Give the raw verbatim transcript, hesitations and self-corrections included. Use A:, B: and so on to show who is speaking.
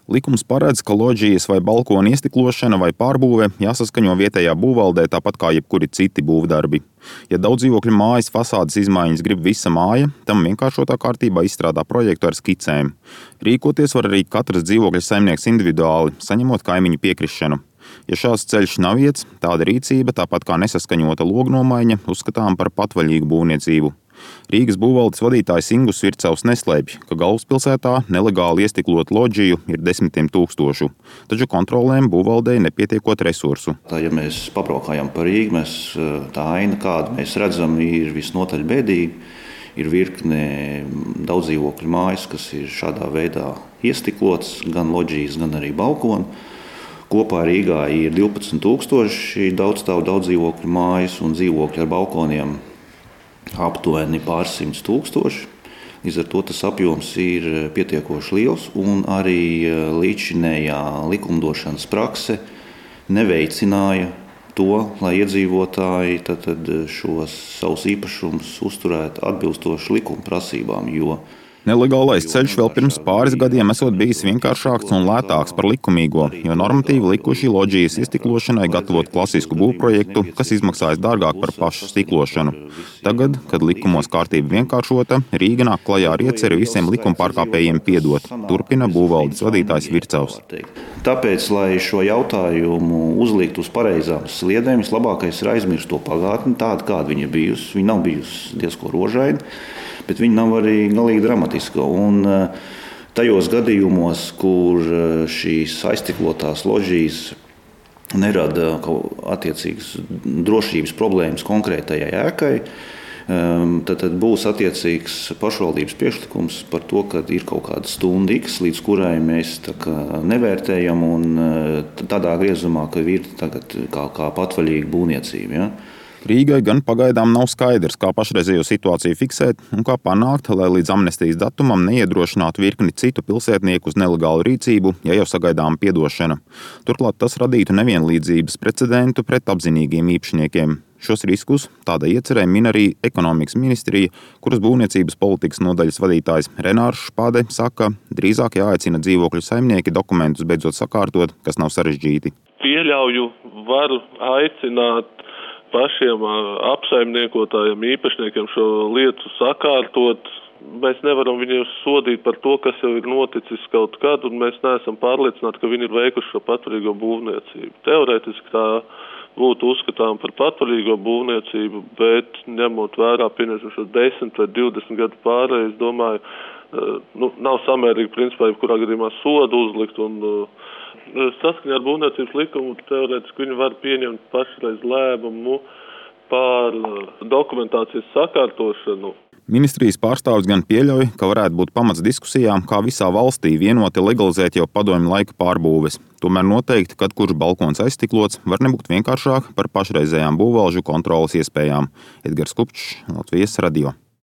A: Likums paredz, ka loģijas vai balkona iestiklošana vai pārbūve jāsaskaņo vietējā būvvaldē tāpat kā jebkuri citi būvdarbi. Ja daudzdzīvokļu mājas fasādes izmaiņas grib visa māja, tam vienkāršotā kārtībā izstrādā projektu ar skicēm. Rīkoties var arī katrs dzīvokļa saimnieks individuāli, saņemot kaimiņu piekrišanu. Ja šāds ceļš nav iets, tāda rīcība, tāpat kā nesaskaņota lognomaiņa, uzskatām par patvaļīgu būvniecību. Rīgas būvvaldes vadītājs Ingus Vircavs neslēpj, ka galvaspilsētā nelegāli iestiklot loģiju ir desmitiem tūkstošu, taču kontrolēm būvvaldei nepietiekot resursu.
B: Tā, ja mēs pabraukājam pa Rīgu, mēs, tā aina, kādu mēs redzam, ir visnotaļ bēdīga. Ir virkne daudzdzīvokļu mājas, kas ir šādā veidā iestiklotas, gan loģijas, gan arī balkoni. Kopā Rīgā ir divpadsmit tūkstoši daudzstāvu daudzdzīvokļu mājas un dzīvokļi ar balkoniem aptuveni pāris simts tūkstoši. Līdz ar to tas apjoms ir pietiekoši liels un arī līdzinējā likumdošanas prakse neveicināja to, lai iedzīvotāji tad, tad šos savus īpašumus uzturētu atbilstoši likuma prasībām, jo
A: nelegālais ceļš vēl pirms pāris gadiem esot bijis vienkāršāks un lētāks par likumīgo, jo normatīvi likuši loģijas iestiklošanai gatavot klasisku būvprojektu, kas izmaksājas dārgāk par pašu stiklošanu. Tagad, kad likumos kārtība vienkāršota, Rīga nāk klajā ar ieceri visiem likumpārkāpējiem piedot, turpina būvvaldes vadītājs Vircavs.
B: Tāpēc, lai šo jautājumu uzlikt uz pareizām sliedēm, vislabākais ir aizmirst to pagātni, tāda, kāda viņa bijusi. Viņa nav bijusi diezko rožaina, bet viņa nav arī galīgi dramatiska. Un tajos gadījumos, kur šīs aizstiklotās loģijas nerada attiecīgas drošības problēmas konkrētajai ēkai, tad, tad būs attiecīgs pašvaldības priekšlikums par to, ka ir kaut kāda stunda X, līdz kurai mēs tā kā nevērtējam un tādā griezumā, ka ir tagad kā, kā patvaļīga būvniecība. Ja?
A: Rīgai gan pagaidām nav skaidrs, kā pašreizējo situāciju fiksēt un kā panākt, lai līdz amnestijas datumam neiedrošinātu virkni citu pilsētnieku uz nelegālu rīcību, ja jau sagaidām piedošana. Turklāt tas radītu nevienlīdzības precedentu pret apzinīgiem īpašniekiem. Šos riskus tāda iecerē min arī ekonomikas ministrija, kuras būvniecības politikas nodaļas vadītājs Renārs Špade saka, drīzāk jāaicina dzīvokļu saimnieki dokumentus beidzot sakārtot, kas nav sarežģīti.
C: Pieļauju, varu aicināt pašiem apsaimniekotājiem, īpašniekiem šo lietu sakārtot. Mēs nevaram viņus sodīt par to, kas jau ir noticis kaut kad, un mēs neesam pārliecināti, ka viņi ir veikuši šo patvaļīgo būvniecību. Teorētiski tā būtu uzskatām par patvaļīgo būvniecību, bet ņemot vērā, pieņemsim, šo desmit vai divdesmit gadu pārēju, es domāju, nu, nav samērīgi principā, kurā gadījumā sodu uzlikt un saskaņā ar būvniecības likumu teorētiski viņi var pieņemt pašreiz lēmumu par dokumentācijas sakārtošanu.
A: Ministrijas pārstāvis gan pieļauj, ka varētu būt pamats diskusijām, kā visā valstī vienoti legalizēt jau padomju laika pārbūves. Tomēr noteikti, kad kurš balkons aizstiklots, var nebūt vienkāršāk par pašreizējām būvvalžu kontrolas iespējām. Edgars Kupčs, Latvijas radio.